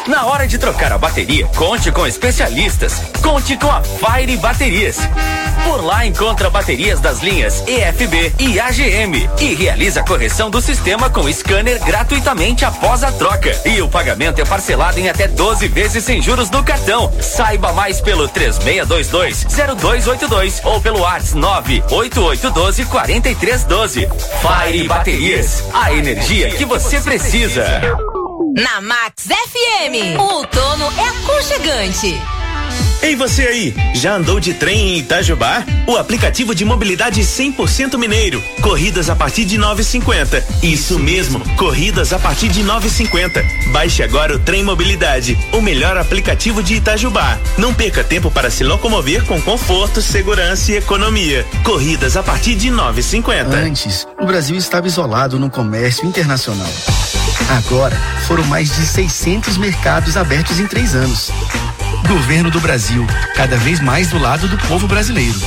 Na hora de trocar a bateria, conte com especialistas. Conte com a Fire Baterias. Por lá encontra baterias das linhas E F B e A G M e realiza a correção do sistema com scanner gratuitamente após a troca. E o pagamento é parcelado em até doze vezes sem juros no cartão. Saiba mais pelo três seis dois dois, zero dois oito dois ou pelo WhatsApp nove oito oito um dois, quatro três um dois. Fire Baterias, a energia que você precisa. Na Max F M, o outono é aconchegante. Ei, você aí, já andou de trem em Itajubá? O aplicativo de mobilidade cem por cento mineiro. Corridas a partir de nove e cinquenta. Isso mesmo, corridas a partir de nove e cinquenta. Baixe agora o Trem Mobilidade, o melhor aplicativo de Itajubá. Não perca tempo para se locomover com conforto, segurança e economia. Corridas a partir de nove e cinquenta. Antes, o Brasil estava isolado no comércio internacional. Agora, foram mais de seiscentos mercados abertos em três anos. Governo do Brasil, cada vez mais do lado do povo brasileiro.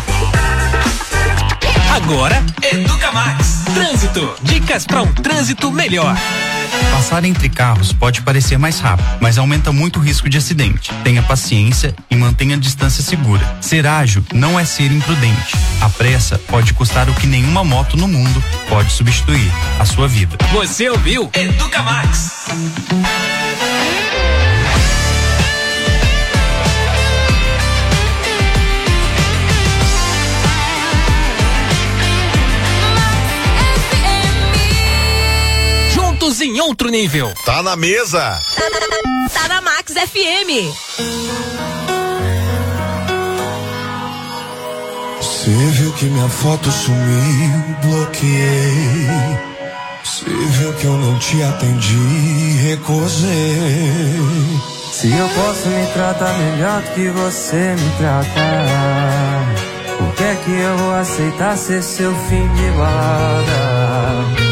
Agora, Educa Max. Trânsito. Dicas para um trânsito melhor. Passar entre carros pode parecer mais rápido, mas aumenta muito o risco de acidente. Tenha paciência e mantenha a distância segura. Ser ágil não é ser imprudente. A pressa pode custar o que nenhuma moto no mundo pode substituir: a sua vida. Você ouviu? Educa Max. Em outro nível. Tá na mesa. Tá na Max F M. Você viu que minha foto sumiu, bloqueei. Você viu que eu não te atendi, recusei. Se eu posso me tratar melhor do que você me trata, por que é que eu vou aceitar ser seu fim de balada?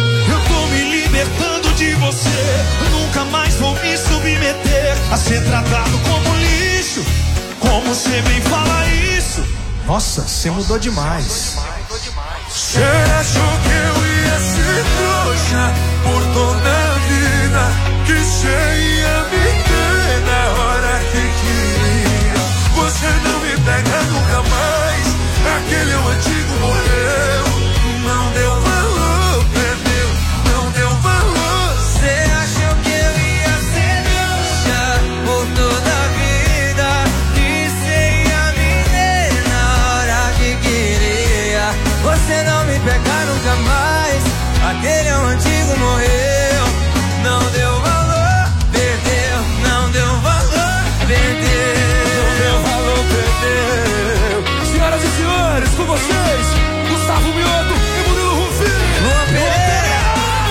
De você, nunca mais vou me submeter a ser tratado como lixo. Como você bem fala isso? Nossa, você mudou demais. Você achou que eu ia ser trouxa por toda a vida, que você ia me ter na hora que queria. Você não me pega nunca mais, aquele o antigo morreu. Não deu valor, perdeu, não deu valor. Você não me pega nunca mais, aquele é o antigo morreu. Não deu valor, perdeu, não deu valor, perdeu. Não deu valor, perdeu. Senhoras e senhores, com vocês, Gustavo Mioto e Murilo Rufino. Luan Pereira.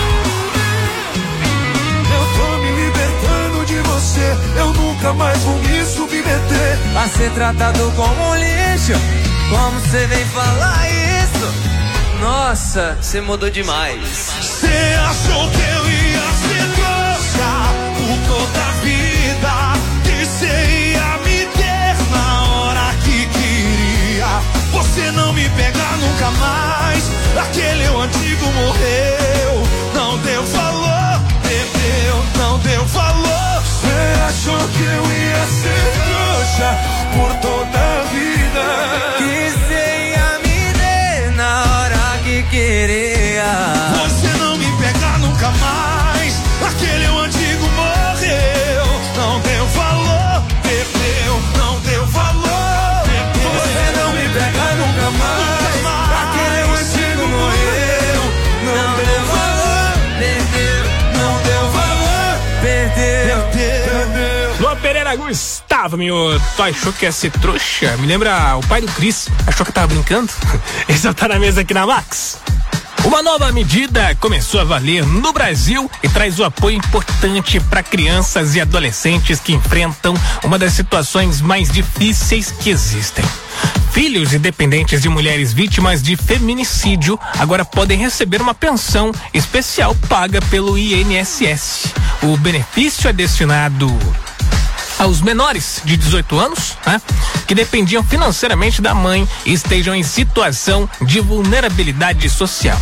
Eu tô me libertando de você, eu nunca mais vou me submeter a ser tratado como um lixo. Como você vem falar isso? Nossa, você mudou demais. Você achou que eu ia ser trouxa por toda a vida, que você ia me ter na hora que queria. Você não me pega nunca mais, aquele o antigo morreu. Não deu valor, perdeu, não deu valor. Você achou que eu ia ser trouxa por toda a vida, que você ia me ter na hora que queria. Você não me pega nunca mais, aquele o antigo morreu. Não deu valor, perdeu, não deu valor, perdeu. Você não me pega nunca mais, aquele o antigo morreu. Não deu valor, perdeu, não deu valor, perdeu, perdeu. Luan Pereira, Gustavo Mioto, achou que ia ser trouxa? Me lembra o pai do Cris, achou que tava brincando? Esse tá na mesa aqui na Max. Uma nova medida começou a valer no Brasil e traz o apoio importante para crianças e adolescentes que enfrentam uma das situações mais difíceis que existem. Filhos e dependentes de mulheres vítimas de feminicídio agora podem receber uma pensão especial paga pelo I N S S. O benefício é destinado aos menores de dezoito anos, né, que dependiam financeiramente da mãe e estejam em situação de vulnerabilidade social.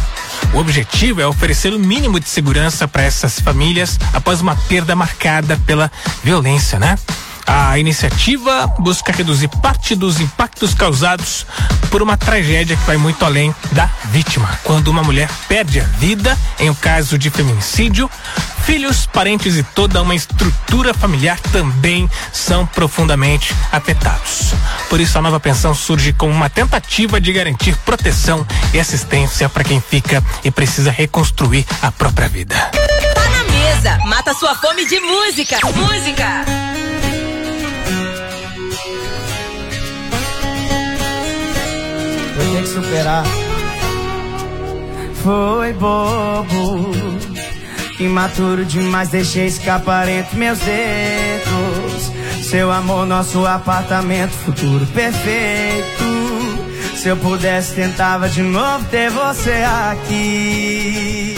O objetivo é oferecer o mínimo de segurança para essas famílias após uma perda marcada pela violência, né? A iniciativa busca reduzir parte dos impactos causados por uma tragédia que vai muito além da vítima. Quando uma mulher perde a vida, em um caso de feminicídio, filhos, parentes e toda uma estrutura familiar também são profundamente afetados. Por isso, a nova pensão surge como uma tentativa de garantir proteção e assistência para quem fica e precisa reconstruir a própria vida. Tá na mesa, mata sua fome de música. Música. Eu tenho que superar. Foi bobo, imaturo demais, deixei escapar entre meus dedos. Seu amor, nosso apartamento, futuro perfeito. Se eu pudesse, tentava de novo ter você aqui.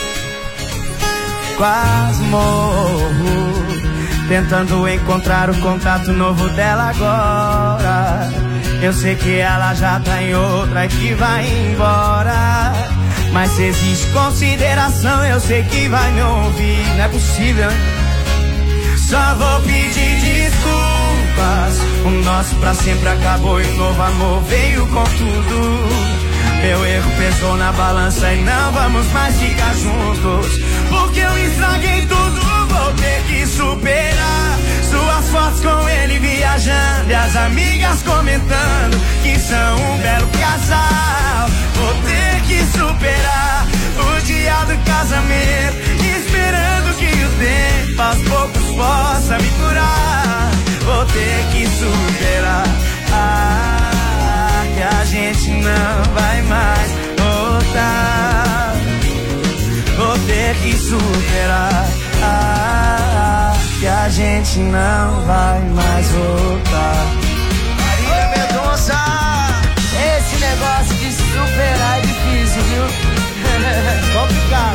Quase morro, tentando encontrar o contato novo dela agora. Eu sei que ela já tá em outra e que vai embora. Mas se existe consideração, eu sei que vai me ouvir. Não é possível, hein? Só vou pedir desculpas. O nosso pra sempre acabou e o novo amor veio com tudo. Meu erro pesou na balança e não vamos mais ficar juntos. Porque eu estraguei tudo, vou ter que superar. Suas fotos com ele viajando e as amigas comentando que são um belo casal. Vou ter que superar o dia do casamento, esperando que o tempo aos poucos possa me curar. Vou ter que superar, ah, que a gente não vai mais voltar. Vou ter que superar, ah, que a gente não vai mais voltar. Marília Mendonça, esse negócio de superar é difícil, viu? Complicado.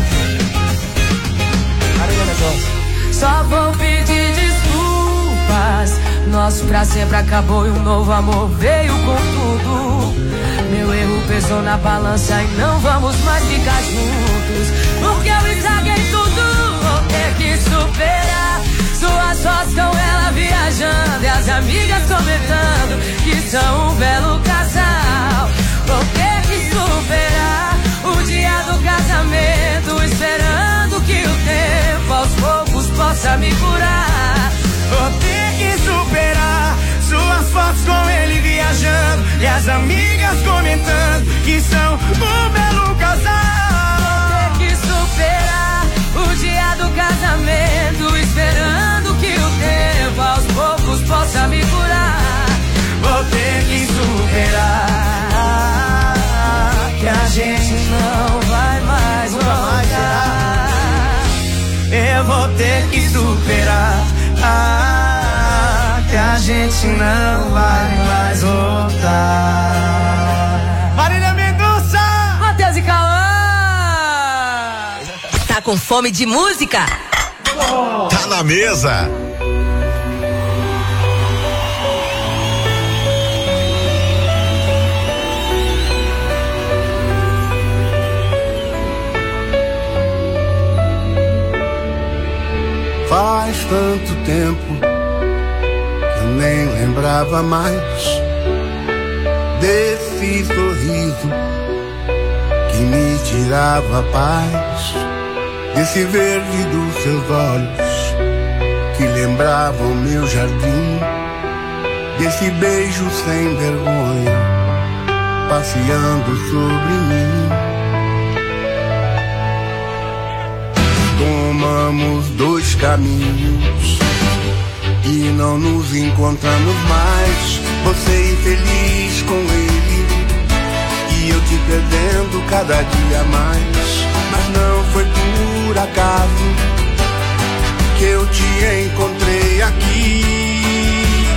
Marília Mendonça. Só vou pedir desculpas. Nosso pra sempre acabou e um novo amor veio com tudo. Meu erro pesou na balança e não vamos mais ficar juntos. Porque eu estraguei tudo, vou ter que superar. Suas fotos com ela viajando e as amigas comentando que são um belo casal. Vou ter que superar o dia do casamento, esperando que o tempo aos poucos possa me curar. Vou ter que superar suas fotos com ele viajando e as amigas comentando que são um belo casal. Vou ter que superar o dia do casamento, esperando que o tempo aos poucos possa me curar. Vou ter que superar, que a gente não vai mais voltar. Eu vou ter que superar, ah, que a gente não vai mais voltar. Marília Mendonça, Matheus e Cauã. Tá com fome de música? Tá na mesa. Faz tanto tempo que eu nem lembrava mais desse sorriso que me tirava a paz, desse verde dos seus olhos que lembravam meu jardim, desse beijo sem vergonha passeando sobre mim. Tomamos dois caminhos e não nos encontramos mais. Você infeliz com ele e eu te perdendo cada dia mais. Mas não foi por acaso que eu te encontrei aqui.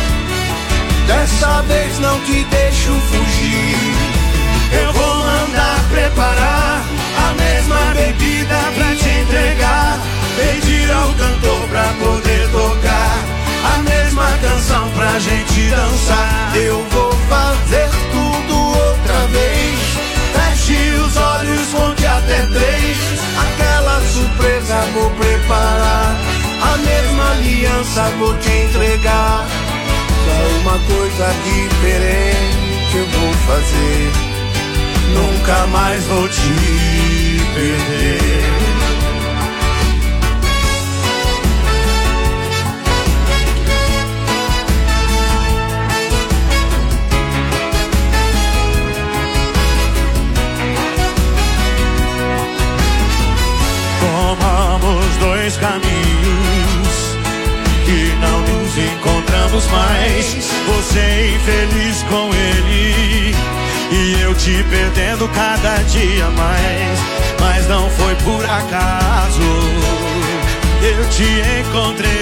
Dessa vez não te deixo fugir. Eu vou mandar preparar a mesma bebida pra te entregar, pedir ao cantor pra poder tocar a mesma canção pra gente dançar. Eu vou fazer tudo outra vez. Feche os olhos, conte a aliança vou te entregar. Só uma coisa diferente eu vou fazer. Nunca mais vou te perder. Tomamos dois caminhos que não nos encontramos mais. Você infeliz com ele e eu te perdendo cada dia mais. Mas não foi por acaso, eu te encontrei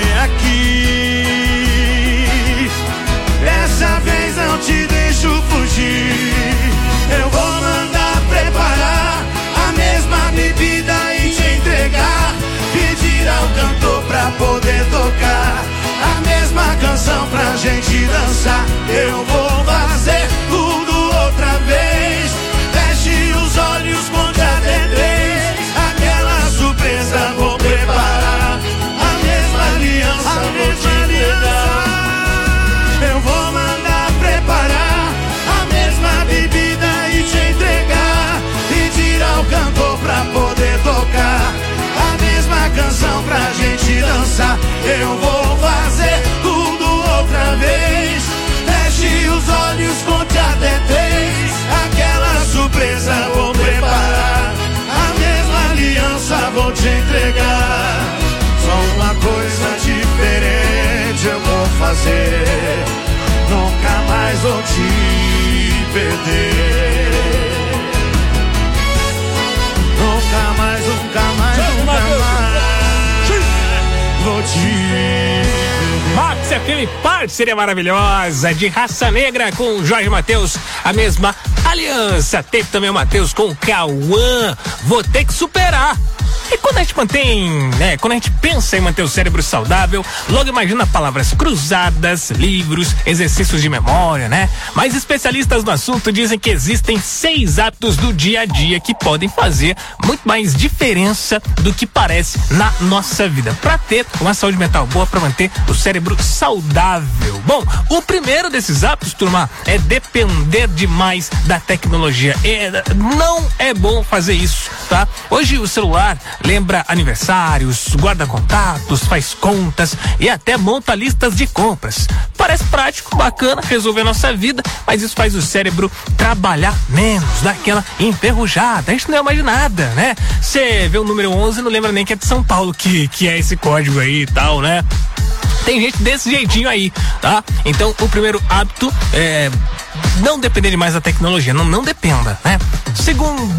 aqui. Dessa vez não te deixo fugir. Eu vou mandar preparar a mesma bebida e te entregar. Pedir ao cantor pra poder tocar a mesma canção pra gente dançar. Eu vou fazer tudo outra vez. Feche os olhos, conte até três. Aquela surpresa vou preparar. A mesma aliança a vou mesma te entregar. Eu vou mandar preparar a mesma bebida e te entregar. Pedir ao cantor pra poder tocar a mesma canção pra gente dançar. Eu vou fazer tudo outra vez. Feche os olhos, conte até três. Aquela surpresa vou preparar. A mesma aliança vou te entregar. Só uma coisa diferente eu vou fazer. Nunca mais vou te perder. Nunca mais, nunca mais, nunca mais vou te perder. Max F M, parceria maravilhosa de Raça Negra com Jorge Mateus, a mesma aliança. Teve também o Mateus com o Cauã, vou ter que superar. E quando a gente mantém, né, quando a gente pensa em manter o cérebro saudável, logo imagina palavras cruzadas, livros, exercícios de memória, né? Mas especialistas no assunto dizem que existem seis hábitos do dia a dia que podem fazer muito mais diferença do que parece na nossa vida, para ter uma saúde mental boa, para manter o cérebro saudável. Bom, o primeiro desses hábitos, turma, é depender demais da tecnologia. É, não é bom fazer isso, tá? Hoje o celular lembra aniversários, guarda contatos, faz contas e até monta listas de compras. Parece prático, bacana, resolver a nossa vida, mas isso faz o cérebro trabalhar menos, dá aquela enferrujada. A gente não é mais nada, né? Você vê o número onze e não lembra nem que é de São Paulo que, que é esse código aí e tal, né? Tem gente desse jeitinho aí, tá? Então, o primeiro hábito é não depender demais da tecnologia, não, não dependa, né? Segundo